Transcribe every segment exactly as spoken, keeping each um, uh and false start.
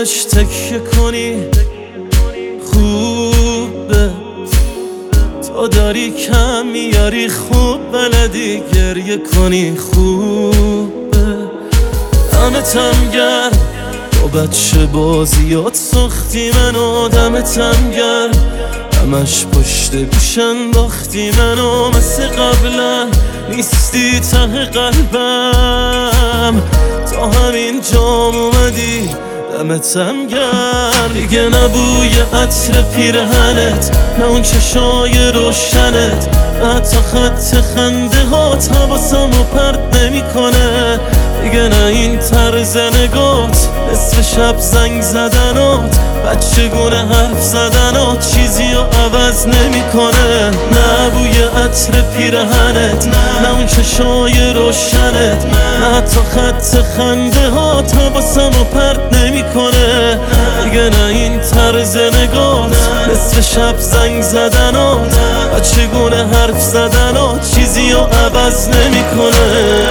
بهش تکیه کنی خوبه، تو داری کم میاری خوب بلدی گریه کنی خوبه. دمتم گرم تو بچه بازیات ساختی منو، دمتم گرم همش پشت گوش انداختی منو، مثل قبلا نیستی ته قلبم، تا همین جام اومدی دمتم گرم. دیگه نبوی عطر پیرهنت، نه اون چشای روشنت، نه حتی خط خنده هات حواسمو پرت نمیکنه، دیگه نه این طرز نگات، نصف شب زنگ زدنات، بچگونه حرف زدنات چیزی رو عوض نمیکنه. نه بوی عطر پیرهنت، نه اون چشای روشنت، نه حتی خط خنده هات حواسمو پرت نمیکنه، دیگه نه این طرز نگات، نصف شب زنگ زدنات، بچگونه حرف زدنات چیزی رو عوض نمیکنه.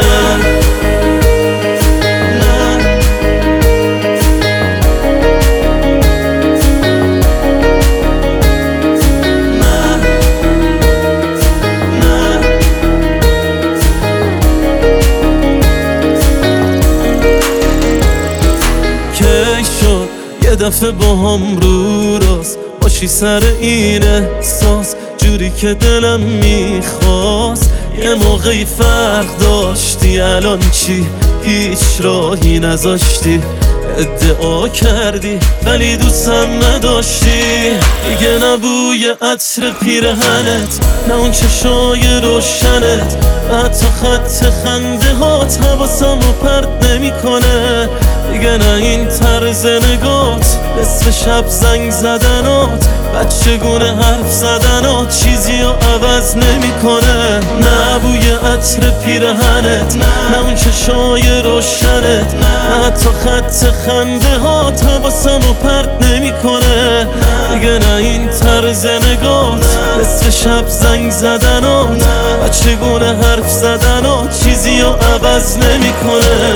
یه دفعه با هم رو راست باشی سر این احساس، جوری که دلم میخواست، یه موقعی فرق داشتی الان چی؟ هیچ راهی نذاشتی، ادعا کردی ولی دوستم نداشتی. دیگه نبوی عطر پیرهنت، نه اون چشای روشنت، حتی خط خنده هات حواسمو پرت نمیکنه، دیگه نه این طرز نگات، نصف شب زنگ زدنات، بچگونه حرف زدنات چیزی رو عوض نمیکنه. نه بوی عطر پیرهنت، نه اون چشای روشنت، نه حتی خط خنده هات حواسمو پرت نمیکنه، دیگه نه این طرز نگات، نصف شب زنگ زدنات، بچگونه حرف زدنات چیزی رو عوض نمیکنه.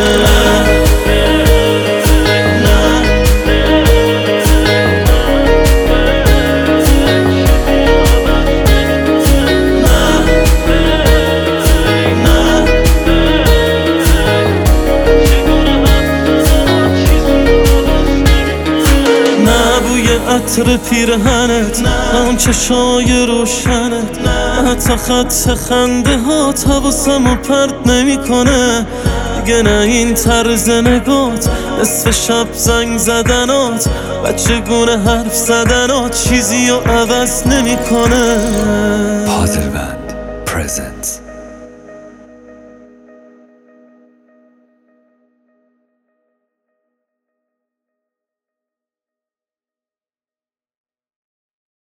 عطر پیرهنت، نه اون چشای روشنت، نه حتی خط خنده هات حواسمو پرت نمیکنه، دیگه نه این طرز نگات، نصف شب زنگ زدنات، بچگونه حرف زدنات چیزی رو عوض نمیکنه. پازل بند پرزنتس